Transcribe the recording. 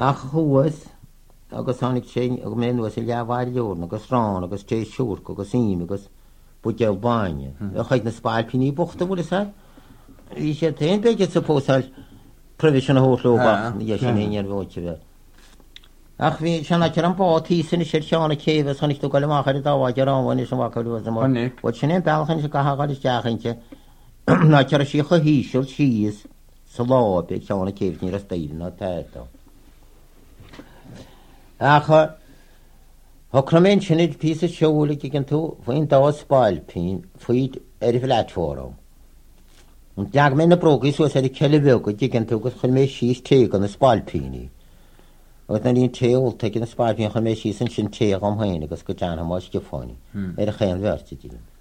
ach chuas agus tháinig sé go mé nuas i leabhhailúr agus rán agus té siúr agus ím agus bu deal báine a chuid na spáilpiní bochta bhfuil sa hí sé ta beige sapósáil provision a hóslóba dhé sin éar bhóte bheith. Ach bhí sena ar an bátí sanna sé seánna céhs chunig tú goile máchar dáhaid aránhaine san bhacaú am bud sin éon bailchan se gaáil is deachchainte ná tear sí chu híisiil síos sa lábe teánna céhní a staile ná téta. Acha chramén sinid pí seúla gin tú faoin dá spáilpín faoid ar bh leitfórám. An deag mé na brogaí suas ar ceileh go gin tú gus chun mé síos té an na spáilpíní. agus na líon téolta gin na spáilpín chun mé síos an sin té am haine agus go deanna más de fáinine ar a chéan bhirrta dína.